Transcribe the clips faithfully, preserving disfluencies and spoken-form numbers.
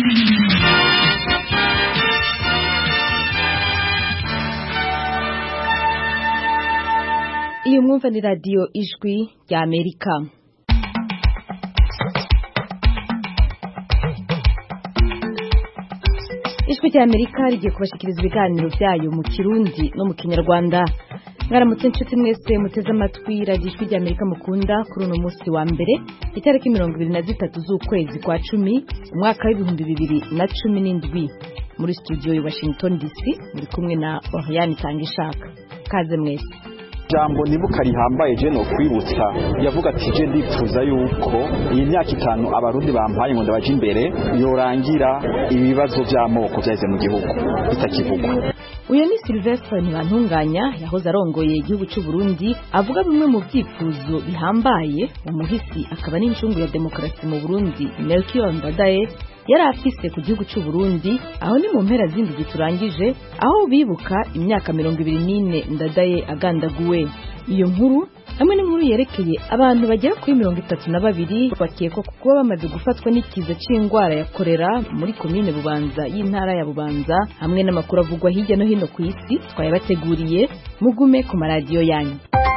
Iyo mwumva ni radio Ijwi rya Amerika. Ijwi rya Amerika rigiye kubashikiriza ibiganiro byayo mu Kirundi no mu Kinyarwanda. Mwaramutse inshuti mwese muteze amatwi radio Ijwi rya Amerika mukunda kuri uno munsi wa mbere itariki mirongo ibiri na zitatu z'ukwezi kwa cumi umwaka w'ibihumbi bibiri na cumi n'indwi. Muri studio ya Washington D C muri kumwe na Oriane Tangishaka. Kaze mwese. Jambo nibuka rihambaye je no kwibutsa yavuga ati je ndipfuza yuko iyi myaka itanu abarundi bampaye ngo ndabaje imbere yorangira ibibazo by'amoko byaheze mu gihugu bitakivugwa. Uyu ni Sylvestre Ntibantunganya yahoze arongoye igihugu cy'u Burundi avuga bimwe mu byifuzo bihambaye umuhisi akaba n'incungu ya demokarasi mu Burundi Melchior Ndadaye yari afise ku gihugu cy'u Burundi aho ni mu mpera zindi ziturangije aho bibuka imyaka mirongo ibiri n'ine Ndadaye agandaguwe. Iyo nkuru hamwe n'inkuru yerekeye abantu bagera kuri mirongo itatu na babiri bakekwa kuba bamaze gufatwa n'ikiza c'ingwara ya kolera muri komine Bubanza y'intara ya Bubanza hamwe n'amakuru avugwa hirya no hino ku isi twayabateguriye mugume ku maradiyo yanyu.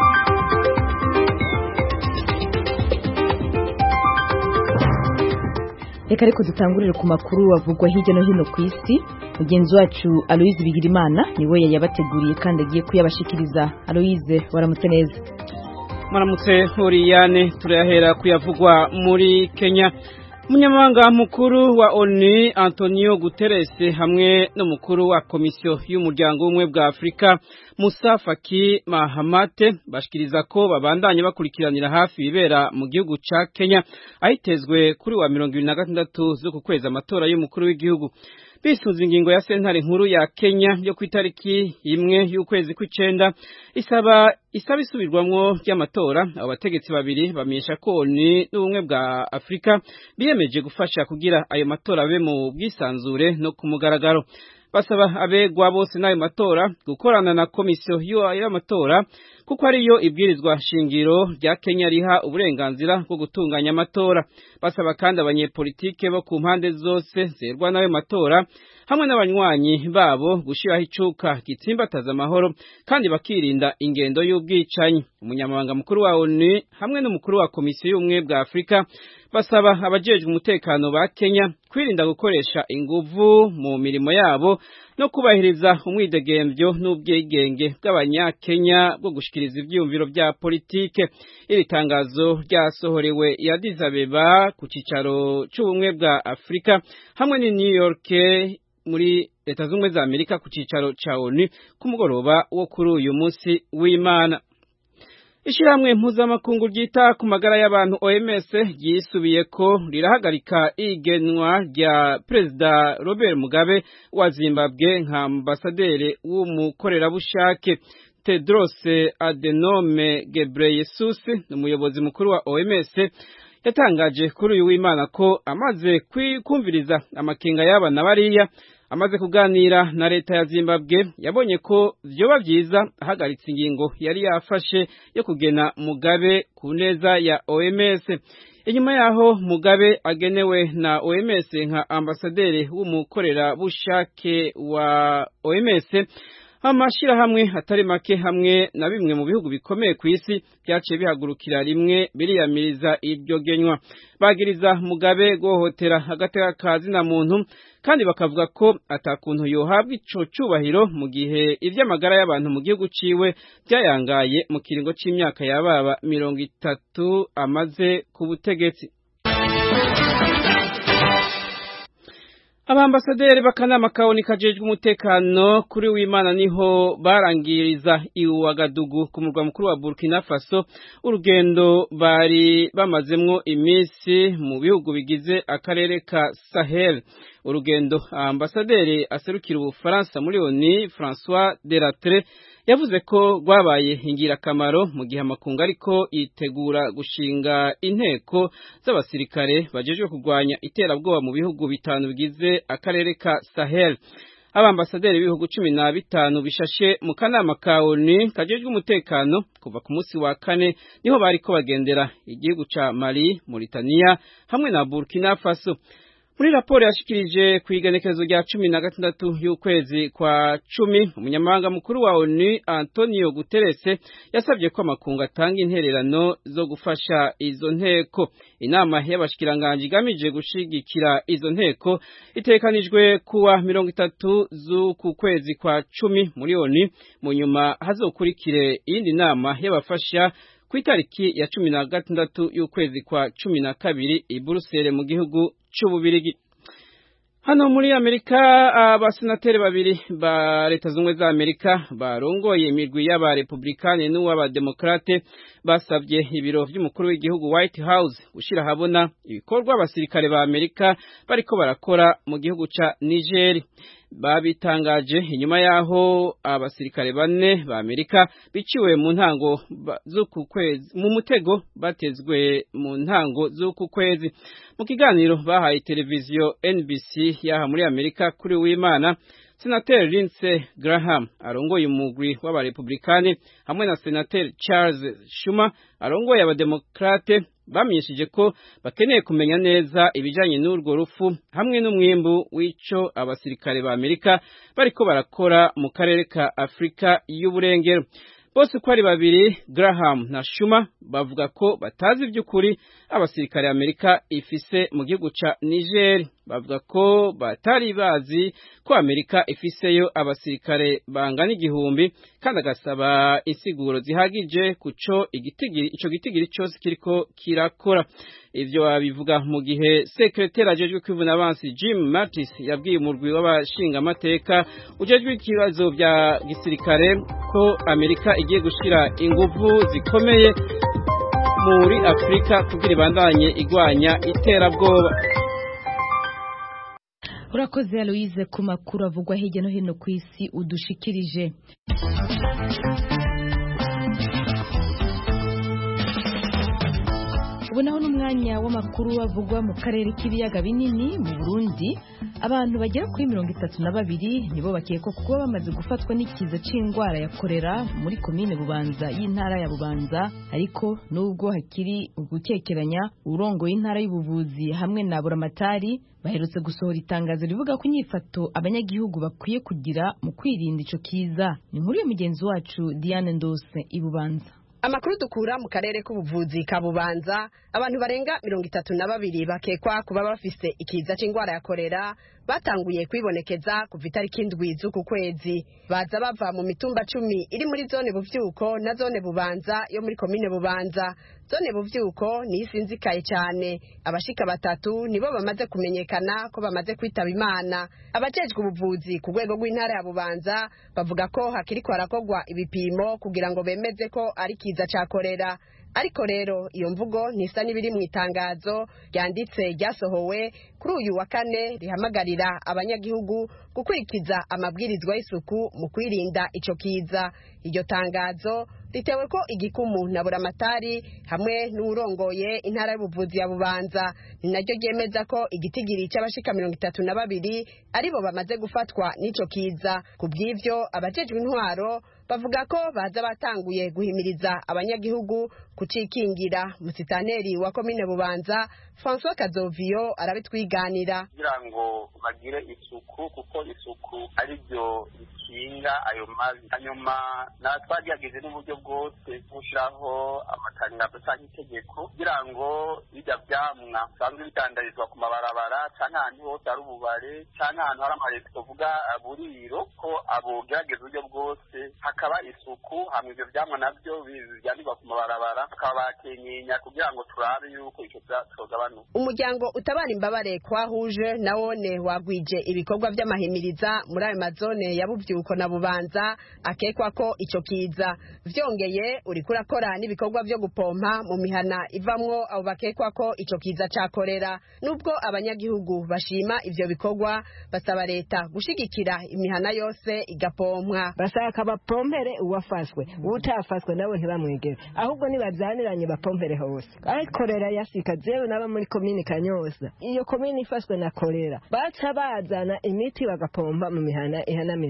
Reka ariko dutangurire ku makuru avugwa hirya no hino ku isi. Mugenzi wacu Aloise Bigirimana niwe yayabateguriye kandi agiye kuyabashikiriza. Aloise, waramutse neza? Maramutse Oriane, turayahera kuyavugwa muri Kenya. Umunyamabanga mukuru wa O N U Antonio Guterres hamwe n'umukuru wa komisiyo y'umuryango w'ubumwe bwa Afrika Musa Faki Mahamat bashikiriza ko babandanye bakurikiranira hafi bibera mu gihugu ca Kenya ahitezwe kuri wa mirongo ibiri na gatandatu zo kukweza amatora y'umukuru w'igihugu. Bisunze ingingo ya sentare nkuru ya Kenya yo kwitariki imwe y'ukwezi kw'icenda isaba isaba isubirwamwo ry'amatora. Abo bategetsi babiri bamenyesha ko O N U n'ubumwe bwa Afrika biyemeje gufasha kugira ayo matora abe mu bwisanzure no ku mugaragaro. Basaba abegwa bose n'ayo matora gukorana na komisiyo y'amatora kuko ariyo ibwirizwa shingiro rya Kenya riha uburenganzira bwo gutunganya amatora. Basaba kandi abanyepolitike bo ku mpande zose zerwa n'ayo matora hamwe n'abanywanyi babo gushiraho icuka gitsimbataza amahoro kandi bakirinda ingendo y'ubwicanyi. Umunyamabanga mukuru wa O N U hamwe n'umukuru wa komisiyo y'ubumwe bwa Afrika basaba abajejwe umutekano ba Kenya kwirinda gukoresha inguvu mu mirimo yabo no kubahiriza umwidegembyo n'ubwigenge bw'abanyakenya bwo gushikiriza ivyumviro vya politike. Iri tangazo ryasohorewe i Addis Abeba ku cicaro c'ubumwe bwa Afrika hamwe ni New York muri Leta Zunze za Amerika ku cicaro ca O N U ku mugoroba wo kuri uyu munsi w'Imana. Ishiramwe mpuzamakungu ryita ku magara y'abantu O M S ryisubiye ko rirahagarika igenwa rya Perezida Robert Mugabe wa Zimbabwe nka ambasaderi w'umukorerabushake. Tedros Adhanom Ghebreyesus umuyobozi mukuru wa O M S yatangaje kuri uyu w'Imana ko amaze kumviriza amakenga y'abana bariya amaze kuganira na leta ya Zimbabwe yabonye ko vyoba vyiza ahagaritse ingingo yari yafashe yo kugena Mugabe ku neza ya O M S. Inyuma yaho Mugabe agenewe na O M S nka ambasaderi w'umukorera bushake wa O M S, amashira hamwe atari make hamwe na bimwe mu bihugu bikomeye ku isi byaciye bihagurukira rimwe biriyamiriza iryo genywa. Bagiriza Mugabe guhohotera agateka kazi na muntu kandi bakavuga ko atakuntu yohabwa ico cubahiro mu gihe ivy'amagara y'abantu mu gihugu ciwe byayangaye mu kiringo c'imyaka yababa mirongo itatu amaze ku butegetsi. Abambasaderi b'akanama kaoni kajejwe umutekano kuri w'Imana niho barangiriza i Ouagadougou ku murwa mukuru wa Burkina Faso urugendo bari bamazemwo imisi mu bihugu bigize akarere ka Sahel. Urugendo ambasaderi aserukira Ubufaransa muri O N U François Delattre yavuze ko rwabaye ingirakamaro mu gihe amakungu ariko yitegura gushinga inteko z'abasirikare bajejwe kurwanya iterabwoba mu bihugu bitanu bigize akarere ka Sahel. Abambasaderi b'ibihugu cumi na bitanu bishashe mu kanama ka O N U kajejwe umutekano kuva ku munsi wa kane niho bariko bagendera igihugu ca Mali, Mauritania hamwe na Burkina Faso. Muri raporo yashikirije ku igenekerezo rya cumi na gatandatu y'ukwezi kwa cumi, umunyamabanga mukuru wa O N U Antonio Guterres yasabye ko amakungu atanga intererano zo gufasha izo nteko. Inama y'abashikiranganje igamije gushigikira izo nteko itekanijwe kuwa mirongo itatu z'uku kwezi kwa cumi muri O N U, mu nyuma hazokurikire iyindi nama y'abafasha ku itariki ya cumi na gatandatu y'ukwezi kwa cumi na kabiri i Brussels mu gihugu c'Ububirigi. Hano muri Amerika abasenateri babiri ba leta zunze za Amerika barongoye imirwi y'aba Republicane n'uw'aba Democrate basavye ibiro vy'umukuru w'igihugu White House gushira habona ibikorwa abasirikare ba Amerika bariko barakora mu gihugu ca Niger. Babitangaje inyuma yaho abasirikare bane ba Amerika biciwe mu ntango z'uku kwezi mu mutego batezwe mu ntango z'uku kwezi. Mu kiganiro bahaye televiziyo N B C yaha muri Amerika kuri w'Imana, Senateri Lindsey Graham arongoye umugwi w'abarepublikane hamwe na Senateri Charles Schumer arongoye abademokrate bamenyesheje ko bakeneye kumenya neza ibijanye n'urwo rufu hamwe n'umwimbu w'ico abasirikare ba Amerika bariko barakora mu karere ka Afrika y'uburengero. Bose uko ari babiri, Graham na Schumer, bavuga ko batazi ivy'ukuri abasirikare Amerika ifise mu gihugu ca Niger. Bavuga ko batari bazi ko Amerika ifiseyo abasirikare bangana igihumbi, kandi agasaba insiguro zihagije kuco igitigiri ico gitigiri cyose kiriko kirakora. Ivyo babivuga mu gihe sekretari ajejwe kwivuna abansi Jim Mattis yabwiye umurwi w'abashinga amateka ujejwe ikibazo vya gisirikare ko Amerika igiye gushira inguvu zikomeye muri Afrika kugira ibandanye igwanya iterabwoba. Urakoze Aloise ku makuru avugwa hirya no hino ku isi udushikirije. Ubu naho n'umwanya w'amakuru avugwa mu karere k'ibiyaga binini mu Burundi. Abantu bagera kuri mirongo itatu na babiri nibo bakekwa kuba bamaze gufatwa n'ikiza c'ingwara ya kolera muri komine Bubanza y'intara ya Bubanza, ariko nubwo hakiri ugukekeranya, urongoye intara y'ubuvuzi hamwe na buramatari baherutse gusohora itangazo rivuga ko inyifato abanyagihugu bakwiye kugira mu kwirinda ico kiza. Ni nkuru ya mugenzi wacu Diane Ndose i Bubanza. Amakuru dukura mu karere k'ubuvuzi ka Bubanza, abantu barenga mirongo itatu na babiri bakekwa kuba bafise ikiza c'ingwara ya kolera batanguye kwibonekeza kuva itariki indwi z'uku kwezi. Baza bava mu mitumba cumi iri muri zone Buvyuko na zone Bubanza yo muri komine Bubanza. Zone Buvyuko ni isinzikaye cyane, abashika batatu nibo bamaze kumenyekana ko bamaze kwitaba Imana. Abajejwe ubuvuzi ku rwego rw'intara ya Bubanza bavuga ko hakiriko harakogwa ibipimo kugira ngo bemeze ko ari kiza ca kolera. Ariko rero iyo mvugo ntisa n'ibiri mu itangazo ryanditse ryasohowe kuri uyu wa kane rihamagarira abanyagihugu gukurikiza amabwirizwa y'isuku mu kwirinda ico kiza. Iryo tangazo ritewe ko igikumu na buramatari hamwe n'urongoye intara y'ubuvuzi ya Bubanza, ni naryo ryemeza ko igitigiri c'abashika mirongo itatu na babiri aribo bamaze gufatwa n'ico kiza. Ku bw'ivyo abajejwe intwaro bavuga ko baza batanguye guhimiriza abanyagihugu kucikingira. Musitaneri wa komine Bubanza François Kazovio arabitwiganira kugira ngo bagire isuku, kuko isuku ari byo bikinga ayo mazi. Hanyuma natwagerageje n'uburyo bwose gushiraho amatangazo cyangwa itegeko kugira ngo bijya vyamwa sanzwe bitandarizwa ku mabarabara cyangwa ahantu hose ari ububare cyangwa ahantu hari amaresi tuvuga buriro, ko abo gerageza uburyo bwose hakaba isuku, hamwe ivyo vyamwa navyo bijyanirwa ku mabarabara bakaba bakenyenya kugira ngo turabe yuko ico cyogabanuka. Umuryango utabara imbabare kwahuje nawone wagwije ibikorwa vy'amahimiriza muri ayo mazone ya Buvyuko na Bubanza akekwa ko ico kiza. Vyongeye uri kurakora n'ibikorwa vyo gupompa mu mihana ivamwo abo bakekwa ko ico kiza ca kolera. Nubwo abanyagihugu bashima ivyo bikorwa, basaba leta gushigikira imihana yose igapompwa. Basaka bapompere uwafashwe, utafashwe nabo ntibamwegere, ahubwo nibazaniranye bapompere hose. Ari kolera yasika jewe naba muri komini Kanyosa, iyo komini ifashwe na kolera baca bazana imiti bagapompa mu mihana ihanamiranye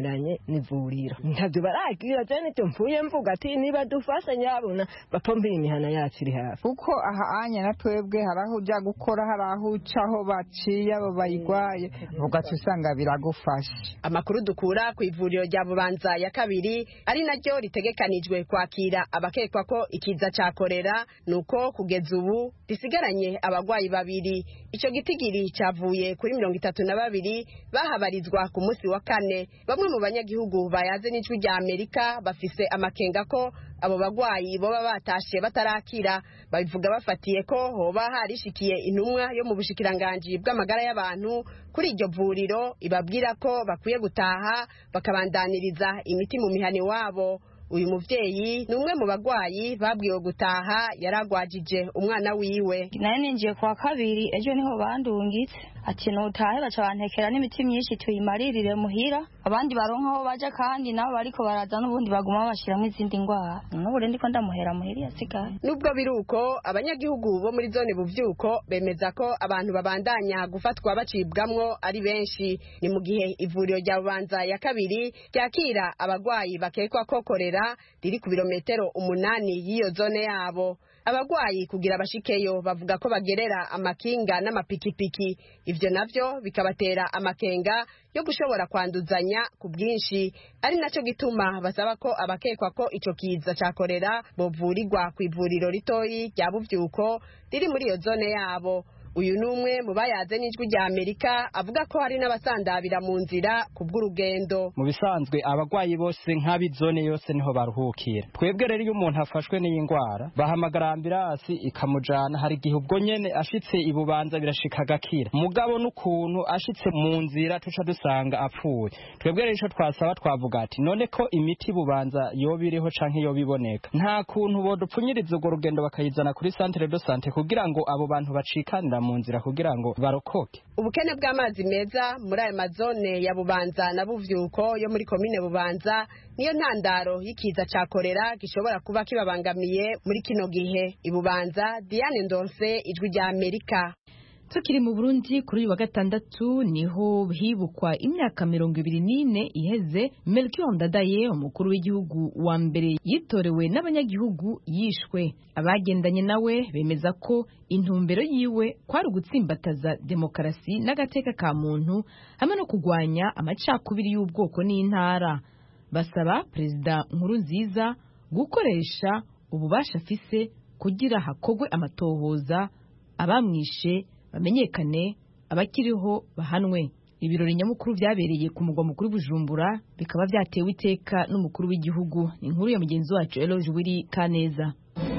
n'ivuriro ntabyo baragira je nicyo mvuye mvuga ati niba dufasha nyabona bapombera imihana yacu iri hafi kuko aha anya na twebwe haraho uja gukora haraho ucaho baciye abo bayigwaye ugaca usanga biragufasha. Amakuru dukura ku ivuriro rya Bubanza ya kabiri ari naryo ritegekanijwe kwakira abakekwa ko ikiza ca korera nuko kugeza ubu risigaranye abagwayi babiri. Ico gitigiri cavuye kuri mirongo itatu na babiri bahabarizwa ku munsi wa kane. Bamwe mu banyagihugu bayaze n'ijwi rya Amerika bafise amakenga ko abo bagwayi boba batashe batarakira. Babivuga bafatiye ko hoba harishikiye intumwa yo mu bushikiranganji bw'amagara y'abantu kuri iryo vuriro ibabwira ko bakwiye gutaha bakabandaniriza imiti mu mihani wabo. Uyu muvyeyi ni umwe mu bagwayi babwiwe gutaha yaragwajije umwana wiwe. Naye ninjiye kwa kabiri ejo niho bandungitse ati nutahe baca bantekera n'imiti myinshi tuyimaririre muhira abandi baronka aho baja kandi nabo bariko baraza n'ubundi baguma bashiramo izindi ngwara n'ubure ndiko ndamuhera muhira yasigaye. Nubwo biruko abanyagihugu bo muri zone Buvyuko bemeza ko abantu babandanya gufatwa bacibwamwo ari benshi. Ni mu gihe ivuriro rya Bubanza ya kabiri ryakira abagwayi bakekwa ko korera riri ku birometero umunani y'iyo zone yabo. Abagwayi kugira bashikeyo bavuga ko bagerera amakinga n'amapikipiki, ivyo navyo bikabatera amakenga yo gushobora kwanduzanya ku bwinshi, ari naco gituma basaba ko abakekwa ko ico kiza cakorera bovurirwa ku ivuriro ritoyi rya Buvyuko riri muri iyo zone yabo. Uyu numwe mu bayaze n'ijwi rya Amerika avuga ko hari n'abasandabira mu nzira kubw'urugendo. Mu bisanzwe abagwayi bose nk'abizone yose niho baruhukira. Twebwe rero iyo umuntu afashwe n'ingwara bahamagara ambirasi ikamujana, hari gihe ubwo nyene ashitse ibubanza birashika gakira. Mugabo n'ukuntu ashitse mu nzira tuca dusanga apfuye. Twebwe rero ico twasaba twavuga ati none ko imiti bubanza yobiriho canke yobiboneka, nta kuntu bodupfunyiriza urwo rugendo bakayizana kuri centre de santé kugira ngo abo bantu bacikanira mu nzira kugira ngo barokoke. Ubukene bw'amazi meza muri aya mazone ya Bubanza na Buvyuko yo muri komine Bubanza niyo ntandaro y'ikiza ca korera gishobora kuba kibabangamiye muri kino gihe. Ibubanza, Diane Ndonse, ijwi rya Amerika. Tukiri mu Burundi kuri uyu wa gatandatu niho hibukwa imyaka mirongo ibiri n'ine iheze Melchior Ndadaye umukuru w'igihugu wa mbere yitorewe n'abanyagihugu yishwe. Abagendanye nawe bemeza ko intumbero yiwe kwari ugutsimbataza demokarasi n'agateka ka muntu hamwe no kugwanya amacakubiri y'ubwoko n'intara. Basaba Perezida Nkurunziza gukoresha ububasha afise kugira hakogwe amatohoza, abamwishe bamenyekane, abakiriho bahanwe. Ibirori nyamukuru byabereye ku mugwa mukuru Bujumbura bikaba byatewe iteka n'umukuru w'igihugu. Inkuru ya mugenzi wacu Eloge Wiri Kaneza.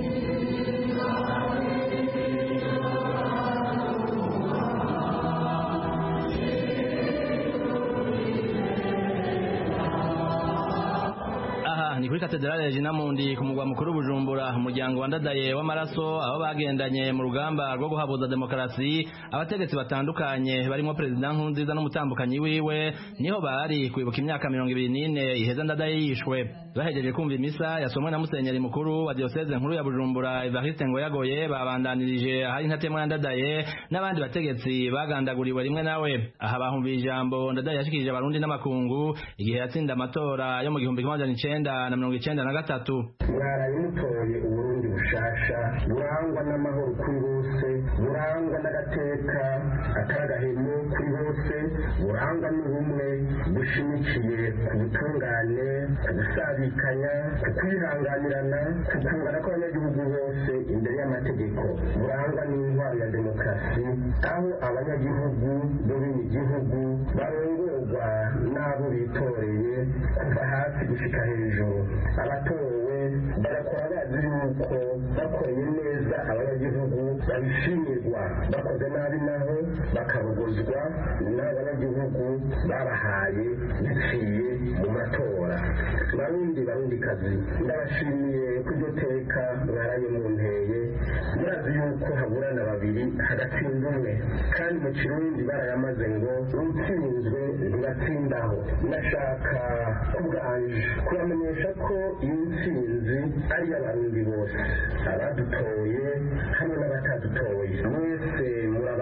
Ni kuri katedrale Regina Mundi ku mugwa mukuru Bujumbura, umuryango wa Ndadaye w'amaraso aho bagendanye mu rugamba rwo guhabuza demokarasi. Abategetsi batandukanye barimo Perezida Nkurunziza n'umutambukanyi wiwe niho bari kwibuka imyaka mirongo ibiri n'ine iheza Ndadaye yishwe. Bahejeje kumva imisa yasomwe na Musenyeri mukuru wa diocese nkuru ya Bujumbura Evariste Ngoyagoye, babandanirije ahari ntatemwa ya Ndadaye n'abandi bategetsi bagandaguriwe rimwe nawe. Aha bahumvira ijambo Ndadaye yashikirije abarundi n'amakungu igihe yatsinda amatora yo mu gihumbi kimwe amajana icenda na mirongo icenda na gatatu. Mwaraye mutoye Uburundi bushasha burangwa n'amahoro kuri bose, burangwa n'agateka akaragahemu kuri bose, burangwa n'ubumwe bushimikiye ku butungane, ku gusabikanya, ku kwihanganirana, ku kungana kw'abanyagihugu bose imbere y'amategeko, burangwa n'intwaro ya demokarasi aho abanyagihugu bo b'igihugu barongorwa n'abo bitoreye kuva hasi gushika hejuru. Abatowe barakora bazi yuko bakoreye neza abanyagihugu babishimirwa, bakoze nabi naho bakabuguzwa n'abanyagihugu babahaye biciye mu matora. Barundi barundikazi, ndabashimiye kuryo teka mwaraye munteye, murazi yuko haburana babiri hagatsinda umwe, kandi mu Kirundi barayamaze ngo utsinzwe ntibatsindaho. Ndashaka kubwanje kubamenyesha ko iyi ntsinzi ari y'abarundi bose, abadutoye hamwe n'abatadutoye, mwese muri abarundi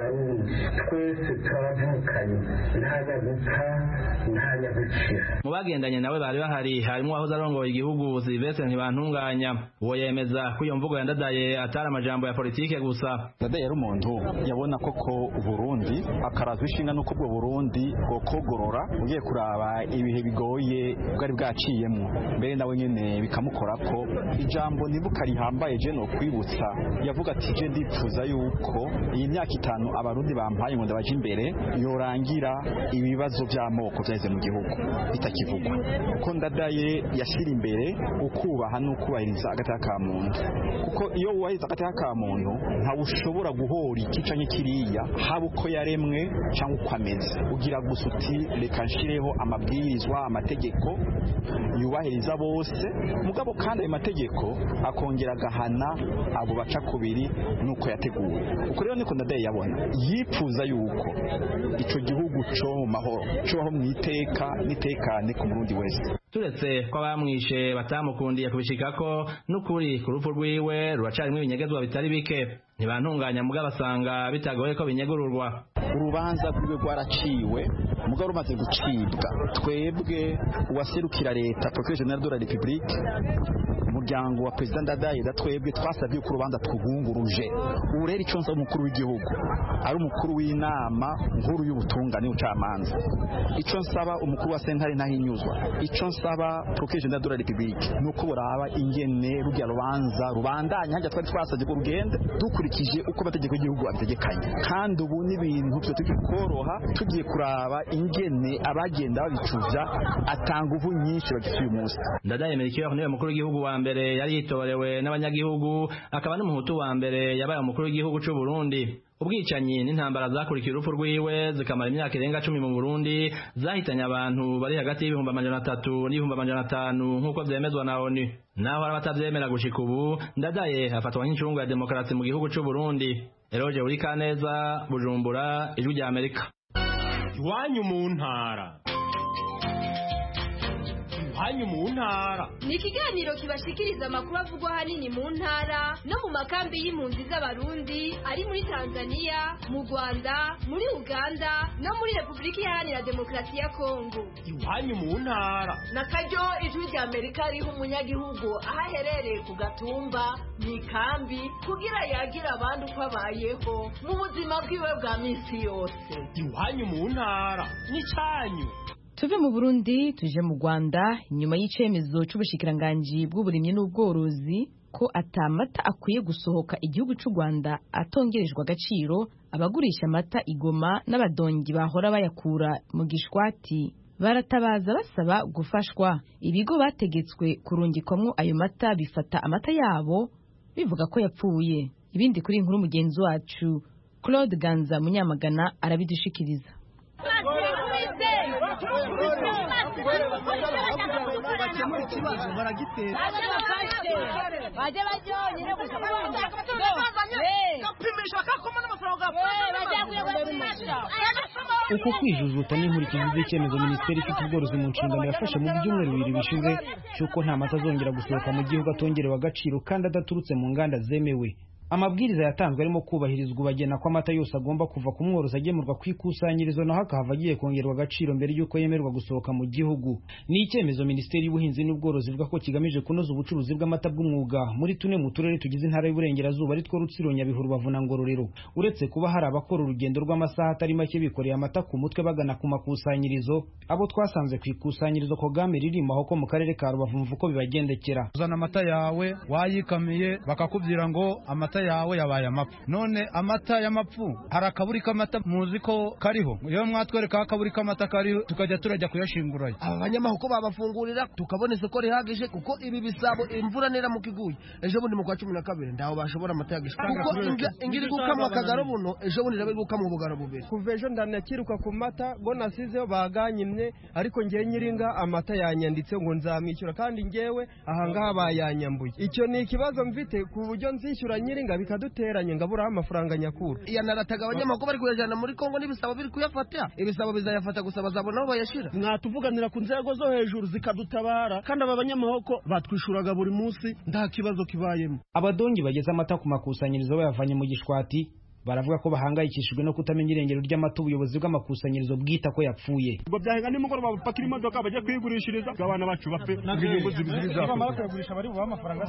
n'uburundi twese turabavukanye nta nyagupfa nta nyagukira. Mu bagendanye nawe bari bahari harimo uwahoze arongoye igihugu Sylvestre Ntibantunganya. Uwo yemeza ko iyo mvugo ya Ndadaye atari amajambo ya politike gusa. Ndadaye yari umuntu yabona koko Burundi akarazwa ishinga nuko bwo Burundi bwo kogorora ugiye kuraba ibihe bigoye bwari bwaciyemo mbere nawe nyene bikamukora ko ijambo nibuka rihambaye je no kwibutsa yavuga ati je ndipfuza yuko iyi myaka itanu abarundi bampaye ngo ndabaje imbere yorangira ibibazo by'amoko byaheze mu gihugu bitakivugwa ko Ndadaye yashira imbere ukubaha n'ukubahiriza agateka ka muntu kuko iyo wahiriza agateka ka muntu nta ushobora guhora ikica nk'ikiriya haba uko yaremwe cyangwa uko ameze ugira gusa uti reka nshireho amabwirizwa amategeko yubahiriza bose mugabo kandi ayo mategeko akongera agahana abo baca kubiri nuko yateguwe uko rero niko Ndadaye yabona yipfuza yuko ico gihugu cyo mu mahoro cyo mu iteka nitekane ku Murundi wese. Turetse ko abamwishe batamukundiye kubishikako n'ukuri ku rupfu rwiwe ruracarimwe ibinyegezwa bitari bike. Ntibantunganya mugabo basanga bitagoye ko binyegururwa. Urubanza rwiwe rwaraciwe mugabo rumaze gucibwa twebwe uwaserukira leta Procureur General de la République umuryango wa President Ndadaye twebwe twasabye ko urubanza twugunguruje ubu rero icyo nsaba umukuru w'igihugu ari umukuru w'inama nkuru y'ubutungane n'ucamanza icyo nsaba umukuru wa sentare ntahinyuzwa icyo nsaba Procureur General de la République nuko buraba ingene rujya rubanza rubandanya hajya twari twasabye ko rugenda dukurikije uko amategeko y'igihugu abitegekanye kandi ubu n'ibintu byo tukikoroha tugiye kuraba ingene abagenda babicuza atanga uvu nyinshi bagisuye umunsi. Ndadaye Melchior niwe mukuru w'igihugu wa mbere yari yitorewe n'abanyagihugu akaba n'umuhutu wa mbere yabaye umukuru w'igihugu cy'u Burundi. Ubwicanyi n'intambara zakurikiye urupfu rwiwe zikamara imyaka irenga cumi mu Burundi zahitanye abantu bari hagati y'ibihumbi amajana atatu n'ibihumbi amajana atanu nk'uko vyemezwa na ONU. Naho hari abatavyemera gushika ubu Ndadaye afatwa nk'incungu ya demokarasi mu gihugu cy'u Burundi. Eroje Urikaneza, Bujumbura, Ijwi rya Amerika. Iwanyu mu ntara. Iwanyu mu ntara. Ni ikiganiro kibashikiriza amakuru avugwa hanini mu ntara no mu makambi y'impunzi z'abarundi ari muri Tanzania, mu Rwanda, muri Uganda no muri Republika Iharanira Demokarasi ya Kongo. Iwanyu mu ntara. Nakaryo Ijwi rya Amerika riha umunyagihugu aho aherereye ku gatumba mu ikambi kugira yagira abandi uko abayeho mu buzima bwiwe bwa minsi yose. Iwanyu mu ntara n'icyanyu. Tuve mu Burundi tuje mu Rwanda inyuma y'icemezo c'ubushikiranganje bw'uburimyi n'ubworozi ko atamata akwiye gusohoka igihugu c'u Rwanda atongerejwe agaciro abagurisha amata igoma n'abadongi bahora bayakura mu gishwati baratabaza basaba gufashwa. Ibigo bategetswe kurungikwamwo ayo mata bifata amata yabo bivuga ko yapfuye. Ibindi kuri inkuru mugenzi wacu Claude Ganza Munyamagana arabidushikiriza. Uko kwijujuta n'inkurikizi z'icyemezo Minisiteri ifite ubworozi mu nshingano yafashe mu byumweru bibiri bishize cy'uko nta mata azongera gusohoka mu gihugu atongerewe agaciro kandi adaturutse mu nganda zemewe. Amabwiriza yatanzwe arimo kubahirizwa ubagena ko amata yose agomba kuva ku mworozi agemurwa ku ikusanyirizo naho akahava agiye kongerwa agaciro mbere y'uko yemerwa gusohoka mu gihugu. Ni icyemezo Minisiteri y'Ubuhinzi n'Ubworozi ivuga ko kigamije kunoza ubucuruzi bw'amata bw'umwuga muri tune mu turere tugize intara y'Uburengerazuba ari two Rutsiro, Nyabihu, Rubavu na Ngororero. Uretse kuba hari abakora urugendo rw'amasaha atari make bikoreye amata ku mutwe bagana ku makusanyirizo, abo twasanze ku ikusanyirizo Kogame ririmo aho ko mu karere ka Rubavu mvuko ko bibagendekera. Uzana amata yawe wayikamiye bakakubwira ngo amata yawe yabaye amapfu. None amata y'amapfu hari akaburi k'amata muzi ko kariho, iyo mwatwereka akaburi k'amata kariho tukajya turajya kuyashingurayo. Abanyamahoko babafungurira tukabona isoko rihagije kuko ibi bisabo imvura nera mu kiguye ejo bundi mu kwa cumi na kabiri ndaho bashobora amata yagishaka kuko ingiri gukamwa kagaro buno ejo bundi rabe gukamwa ubugaro bubiri. Kuva ejo ndanakiruka ku mata ngo nasizeyo baganyimye ariko ngiye nyiringa amata yanyanditse ngo nzamwishyura kandi ngewe aha ngaha bayanyambuye. Icyo ni ikibazo mfite ku buryo nzishyura nyiringa bikaduteranye ngaburaho amafaranga nyakura. Yanarataga abanyamahoko bari kuyajana muri Kongo n'ibisabo biri kuyafata, ibisabo bizayafata gusa bazabona aho bayashira. Mwatuvuganira ku nzego zo hejuru zikadutabara kandi aba banyamahoko batwishuraga buri munsi nta kibazo kibayemo. Abadongi bageze amata ku makusanyirizo bayavanye mu gishwati baravuga ko bahangayikishijwe no kutamenya irengero ry'amata ubuyobozi bw'amakusanyirizo bwita ko yapfuye. Ubwo byahenga nimugoroba bapakira imodoka bajya kwigurishiriza abana bacu bape inyungu zibiziriza bamara kuyagurisha bari buba amafaranga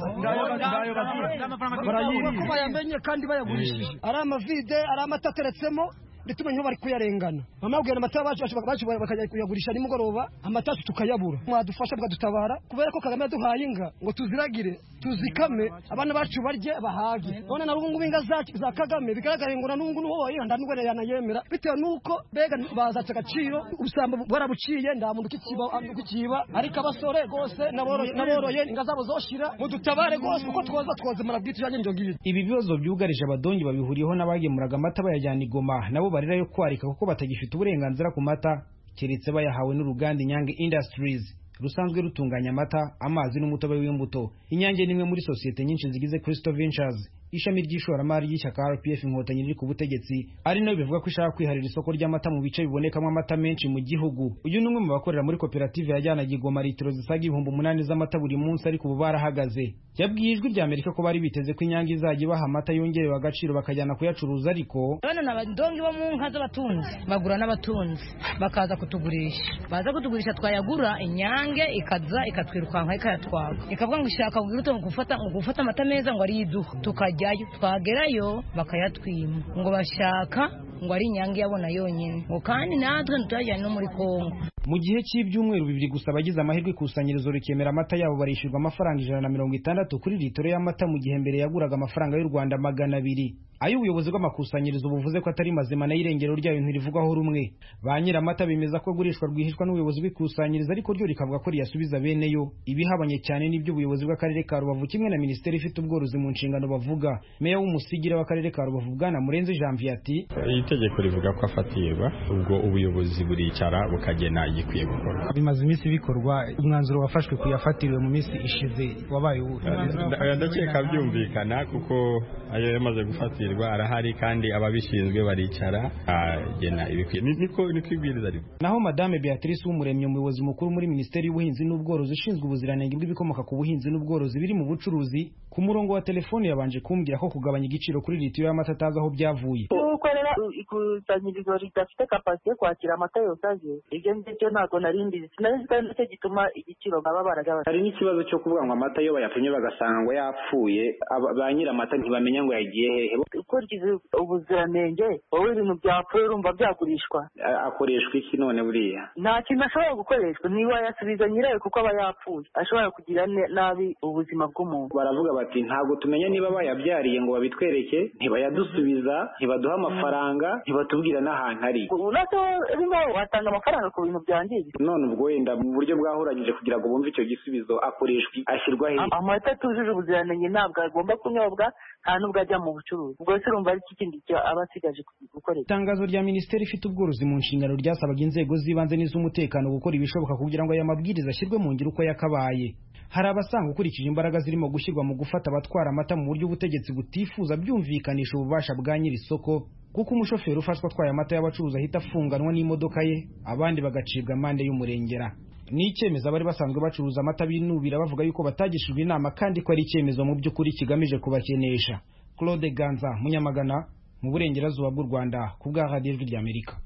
ko bayamenye kandi bayagurishije ari amavide ari amata ateretsemo nditumenye bari kuyarengana bamabwira amata bacu bacu bakajya kuyagurisha nimugoroba amata tukayabura mwadufasha bwadutabara kubera ko Kagame yaduhaye inga ngo tuziragire tuzikame abana bacu barye bahage none na rungu binga za za Kagame bigaragara ngo na nungu nuho yanda ndwere yanayemera bitewe nuko bega bazaca agaciro ubusambo bwarabuciye nda muntu kikiba kikiba ariko abasore gose naboroye naboroye inga zabo zoshira mudutabare gose uko twoza twoze marabwiti yaje ndongire. Ibi bibazo byugarije abadongi babihuriyeho n'abagemuraga amata bayajyana Igoma nabo barira yo kwarika kuko batagifite uburenganzira ku mata keretse bayahawe n'uruganda Inyange Industries rusanzwe rutunganya amata, amazi n'umutobe w'imbuto. Inyange nimwe muri sosiyete nyinshi zigize Crystal Ventures, ishami ry'ishoramari y'ishyaka R P F Inkotanyi riri ku butegetsi, ari nayo bivuga ko ishaka kwiharira isoko ry'amata mu bice bibonekamo amata menshi mu gihugu. Uyu ni umwe mu bakorera muri koperative yajyanaga Igoma litiro zisaga ibihumbi umunani z'amata buri munsi, ariko ubu barahagaze. Yabwiye ijwi rya Amerika ko bari biteze ko Inyange izajya ibaha amata yongerewe agaciro bakajyana kuyacuruza, ariko bana n'abandongi bo mu nka z'abatunzi bagura n'abatunzi bakaza kutugurisha, baza kutugurisha twayagura Inyange ikaza ikatwirukanka ikayatwaga ikavuga ngo ishaka kugira gufata ngo gufata amata meza ngo ari iduha, tukajyayo twagerayo bakayatwima ngo bashaka ngo ari Inyange yabona yonyine ngo kandi natwe tutajyana no muri Kongo. Mu gihe cy'ibyumweru bibiri gusa abagize amahirwe ikusanyirizo rikemera amata yabo barishyurwa amafaranga ijana na mirongo itandatu kuri litiro y'amata, mu gihe mbere yaguraga amafaranga y'u Rwanda magana abiri. Ayo ubuyobozi bw'amakusanyirizo buvuze ko atari mazima na irengero ryayo ntirivugwaho rumwe. Ba nyir'amata bemeza ko gurishwa rwihishwa n'ubuyobozi bw'ikusanyirizo, ariko ryo rikavuga ko riyasubiza bene yo. Ibihabanye cyane n'ibyo ubuyobozi bw'akarere ka Rubavu kimwe na minisiteri ifite ubworozi mu nshingano bavuga. Meya w'umusigira w'akarere ka Rubavu Bwana Murenzi Janvier ati iyi tegeko rivuga ko afatirwa, ubwo ubuyobozi buricara bukagena igikwiye gukora. Bimaze iminsi bikorwa, umwanzuro wafashwe kuyafatiriwe mu minsi ishize wabaye uwo. Ndakeka byumvikana kuko ayo yamaze gufatira arahari kandi ababishinzwe baricara agena ibikwiye, niko niko ibwiriza rivuga. Naho Madame Beatrice Umuremyi, umuyobozi mukuru muri Minisiteri y'Ubuhinzi n'Ubworozi ushinzwe ubuziranenge bw'ibikomoka ku buhinzi n'ubworozi biri mu bucuruzi, ku murongo wa telefone yabanje kumbwira ko kugabanya igiciro kuri litiro y'amata atazi aho byavuye. Ukorera ikusanyirizo ridafite kapasite yo kwakira amata yose aje, ibyo ngibyo ntabwo narimbizi, sinari kandi nicyo gituma igiciro baba baragabanya. Hari n'ikibazo cyo kuvuga ngo amata yo bayapimye bagasanga ngo yapfuye, ba nyir'amata ntibamenya ngo yagiye hehe. Ukurikiza ubuziranenge, wowe ibintu byapfuye urumva byagurishwa. Akoreshwa iki none buriya? Nta kintu ashobora gukoreshwa, niba yasubiza nyirayo kuko aba yapfuye, ashobora kugira nabi ubuzima bw'umuntu. Baravuga bati ntabwo tumenya niba bayabyariye ngo babitwereke, ntibayadusubiza, ntibaduha amafaranga, ntibatubwira n'ahantu ari. Unatse rimo watanga amafaranga ku bintu byangiza. None ubwo wenda mu buryo bwahuranyije kugira ngo bumve icyo gisubizo akoreshwa ashyirwa he? Amata atujuje ubuziranenge ntabwo agomba kunyobwa, nta nubwo ajya mu bucuruzi. Ubwo se urumva ari ikindi cyo abasigaje gukorera. Itangazo rya Minisiteri ifite ubworozi mu nshingano ryasabaga inzego z'ibanze n'iz'umutekano gukora ibishoboka kugira ngo aya mabwiriza ashyirwe mu ngiro uko yakabaye. Hari abasanga ukurikije imbaraga zirimo gushyirwa mu gufata abatwara amata mu buryo ubutegetsi butifuza byumvikanisha ububasha bwa nyiri isoko, kuko umushoferi ufashwa atwaye amata y'abacuruzi ahita afunganwa n'imodoka ye, abandi bagacibwa amande y'umurengera. Ni icyemezo abari basanzwe bacuruza amata binubira bavuga yuko batagishijwe inama kandi ko ari icyemezo mu by'ukuri kigamije kubakenesha. Claude Ganza, Munyamagana, mu burengerazuba bw'u Rwanda, ku bwa Radio Ijwi ry'Amerika.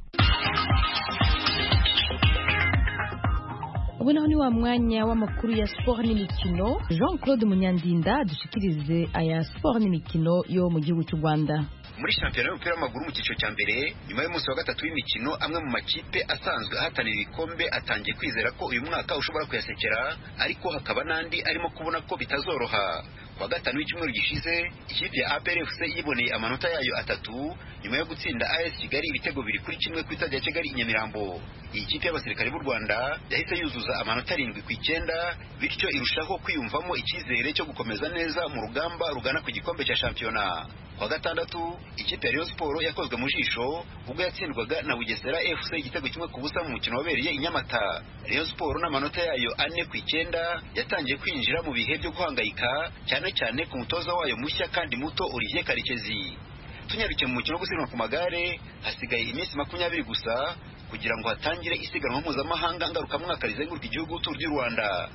Ubu naho ni wa mwanya w'amakuru ya sport n'imikino. Jean Claude Munyandinda dushikirize aya sport n'imikino yo mu gihugu cy'u Rwanda. Muri shampiyona y'umupira w'amaguru mu cyiciro cya mbere, nyuma y'umunsi wa gatatu w'imikino, amwe mu makipe asanzwe ahatanira ibikombe atangiye kwizera ko uyu mwaka ushobora kuyasekera, ariko hakaba n'andi arimo kubona ko bitazoroha. Kwa gatanu w'icyumweru gishize, ikipe ya A P R F C yiboneye amanota yayo atatu nyuma yo gutsinda A S Kigali ibitego biri kuri kimwe ku itade ya Kigali i Nyamirambo. Iyi kipe y'abasirikare b'u Rwanda yahise yuzuza amanota arindwi ku icyenda, bityo irushaho kwiyumvamo icyizere cyo gukomeza neza mu rugamba rugana ku gikombe cya shampiyona. Kwa gatandatu, ikipe ya Rayon Sport yakozwe mu jisho ubwo yatsindwaga na Bugesera F C igitego kimwe ku busa mu mukino wabereye i Nyamata. Rayon Sport n'amanota yayo ane ku icyenda yatangiye kwinjira mu bihe byo guhangayika, cyane cyane ku mutoza wayo mushya kandi muto Olivier Karekezi. Tunyarukiye mu mukino wo gusiganwa ku magare, hasigaye iminsi makumyabiri gusa kugira ngo hatangire isiganwa mpuzamahanga ngarukamwaka rizenguruka igihugu Tour du Rwanda.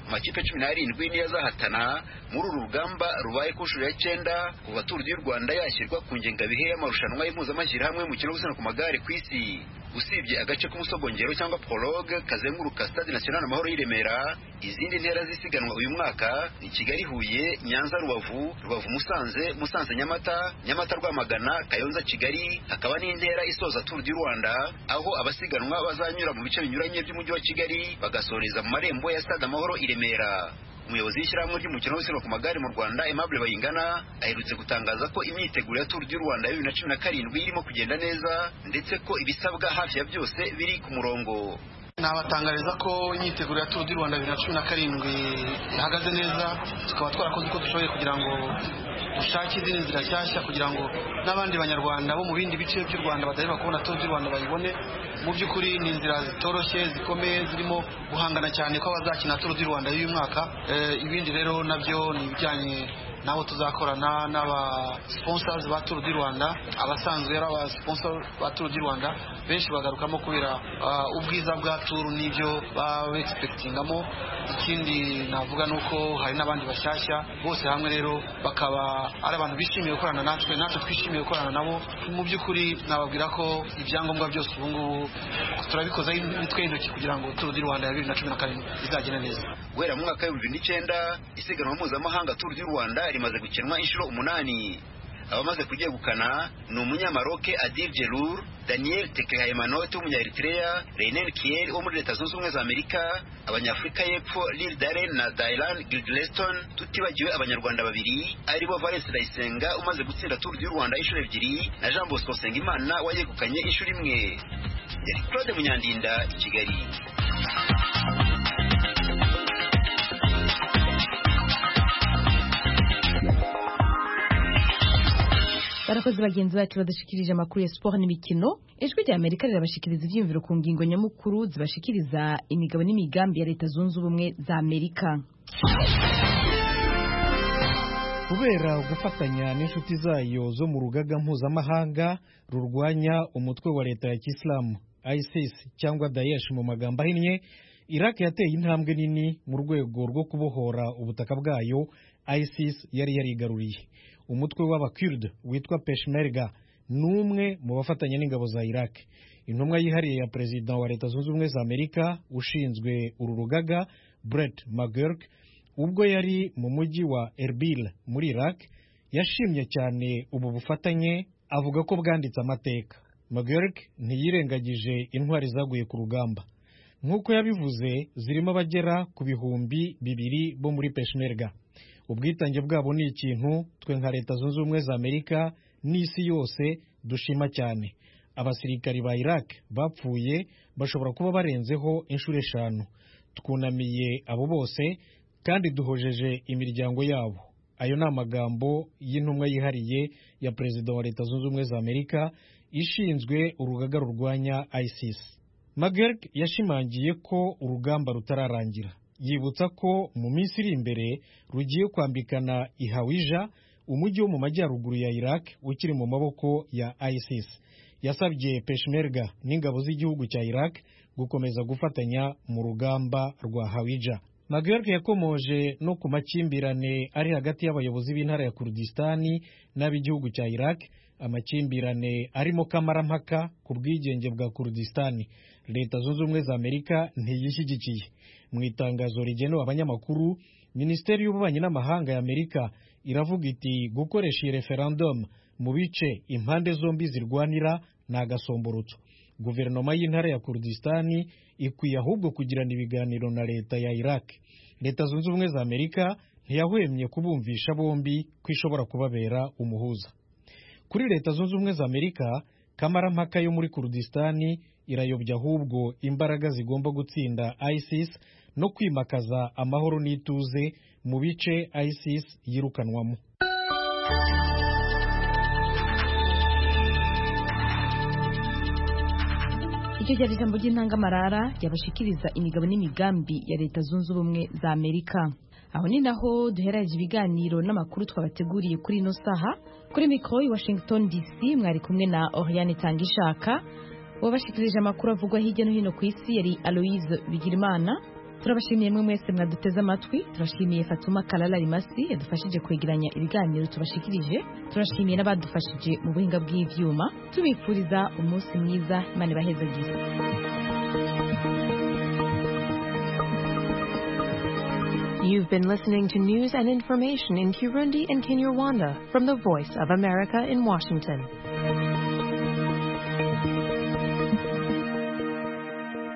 amakipe cumi n'arindwi niyo azahatana muri uru rugamba rubaye ku nshuro ya cyenda kuva Tour du Rwanda yashyirwa ku ngengabihe y'amarushanwa y'impuzamashyirahamwe mu mukino wo gusiganwa ku magare ku isi. Usibye agace k'umusogongero cyangwa prologue kazenguruka Stade National Amahoro y'i Remera, izindi ntera zisiganwa uyu mwaka ni Kigali Huye, Nyanza Rubavu, Rubavu Musanze, Musanze Nyamata, Nyamata Rwamagana, Kayonza Kigali, hakaba n'intera isoza Tour du Rwanda aho abasiganwa bazanyura mu bice binyuranye by'umujyi wa Kigali bagasoreza mu marembo ya Stade Amahoro i Remera. Umuyobozi w'ishyirahamwe ry'umukino wo gusiganwa ku magare mu Rwanda Aimable Bayingana aherutse gutangaza ko imyiteguro ya Tour du Rwanda ya bibiri na cumi na karindwi irimo kugenda neza ndetse ko ibisabwa hafi ya byose biri ku murongo. Nabatangariza ko imyiteguro ya Tour du Rwanda bibiri na cumi na karindwi ihagaze neza, tukaba twarakoze uko dushoboye kugira ngo dushake izindi nzira nshyashya kugira ngo n'abandi banyarwanda bo mu bindi bice by'u Rwanda badaheruka kubona Tour du Rwanda bayibone. Mu by'ukuri ni inzira zitoroshye zikomeye zirimo guhangana cyane ko abazakina Tour du Rwanda y'uyu mwaka. E, ibindi rero nabyo ni ibijyanye nabo tuzakorana n'aba sponsors ba Tour du Rwanda, abasanzwe ari aba sponsor ba Tour du Rwanda benshi bagarukamo kubera uh, ubwiza bwa Tour n'ibyo ba expectingamo. Ikindi navuga nuko hari n'abandi bashyashya bose hamwe rero bakaba ari abantu bishimiye gukorana natwe natwe twishimiye gukorana nabo. Mu by'ukuri nababwira ko ibyangombwa byose ubu ngubu turabikoza imitwe y'intoki kugira ngo Tour du Rwanda ya bibiri na cumi na karindwi izagende neza. Guhera mu mwaka w'ibihumbi bibiri n'icyenda isiganwa mpuzamahanga Tour du Rwanda rimaze gukinwa inshuro umunani. Abamaze kuryegukana ni umunyamaroke Adil Jelur, Daniel Tekehayemanote w'umunya-Eritrea, Reinen Kiel wo muri Leta Zunze Ubumwe za Amerika, Abanyafurika y'Epfo Lil Daren na Dylan Gilgleston, tutibagiwe Abanyarwanda babiri aribo Valence Ndayisenga umaze gutsinda Tour du Rwanda inshuro ebyiri na Jean Bosco Nsengimana wayegukanye inshuro imwe. Yari Claude Munyandinda i Kigali. Barakoze bagenzi bacu badashikirije amakuru ya sport n'imikino. Ijwi rya Amerika rirabashikiriza ivyumviro ku ngingo nyamukuru zibashikiriza imigabo n'imigambi ya Leta Zunze Ubumwe za Amerika. Kubera gufatanya n'inshuti zayo zo mu rugaga mpuzamahanga rurwanya umutwe wa leta ya Kisilamu ISIS cyangwa Daesh mu magambo ahinnye, Iraq yateye intambwe nini mu rwego rwo kubohora ubutaka bwayo ISIS yari yarigaruriye. Umutwe w'abakurd witwa Peshmerga numwe mu bafatanya n'ingabo za Iraq. Intumwa yihariye ya Perezida wa Leta Zunze Ubumwe za Amerika ushinzwe uru rugaga Brett McGurk ubwo yari mu mujyi wa Erbil muri Iraq yashimye cyane ubu bufatanye, avuga ko bwanditse amateka. McGurk ntiyirengagije intwari zaguye ku rugamba. Nk'uko yabivuze zirimo abagera ku bihumbi bibiri bo muri Peshmerga. Ubwitange bwabo ni ikintu twe nka Leta Zunze Ubumwe za Amerika n'isi yose dushima cyane. Abasirikari ba Iraq bapfuye bashobora kuba barenzeho inshuro eshanu. Twunamiye abo bose kandi duhojeje imiryango yabo. Ayo ni amagambo y'intumwa yihariye ya Perezida wa Leta Zunze Ubumwe za Amerika ishinzwe urugaga rurwanya ISIS. McGurk yashimangiye ko urugamba rutararangira. Yibutsa ko mu minsi iri imbere rugiye kwambikana Ihawija, umujyi wo mu majyaruguru ya Iraq ukiri mu maboko ya ISIS. Yasabye Peshmerga n'ingabo z'igihugu cya Iraq gukomeza gufatanya mu rugamba rwa Hawija. McGurk yakomoje no ku makimbirane ari hagati y'abayobozi b'intara ya Kurdistani n'ab'igihugu cya Iraq, amakimbirane arimo kamarampaka ku bwigenge bwa Kurdistani. Leta Zunze Ubumwe za Amerika ntiyishyigikiye. Mu itangazo rigenewe abanyamakuru, Minisiteri y'Ububanyi n'Amahanga ya Amerika iravuga iti gukoresha iyi referendum mu bice impande zombi zirwanira na gasomborotso. Guverinoma y'intara ya Kurdistani ikwiye ahubwo kugirana ibiganiro na leta ya Iraq. Leta Zunze Ubumwe za Amerika ntiyahwemye kubumvisha bombi ko ishobora kubabera umuhuza. Kuri Leta Zunze Ubumwe za Amerika, kamarampaka yo muri Kurdistani irayobya ahubwo imbaraga zigomba gutsinda ISIS no kwimakaza amahoro n'ituze mu bice ISIS yirukanwamo. Icyo cyari ijambo ry'intangamarara ryabashikiriza imigabo n'imigambi ya Leta Zunze Ubumwe za Amerika. Aho ni naho duheraje ibiganiro n'amakuru twabateguriye kuri ino saha. Kuri mikoro i Washington D C mwari kumwe na Oriane Tangishaka. Wabashikirije amakuru avugwa hirya no hino ku isi yari Aloise Bigirimana. turabashimiye mwe mwese mwaduteze amatwi. Turashimiye Fatuma Kalala Rimasi yadufashije kwegeranya ibiganiro tubashikirije. Turashimiye n'abadufashije mu buhinga bw'ivyuma. Tubifuriza umunsi mwiza, Imana ibahezagire. You've been listening to news and information in Kirundi and Kinyarwanda from the Voice of America in Washington.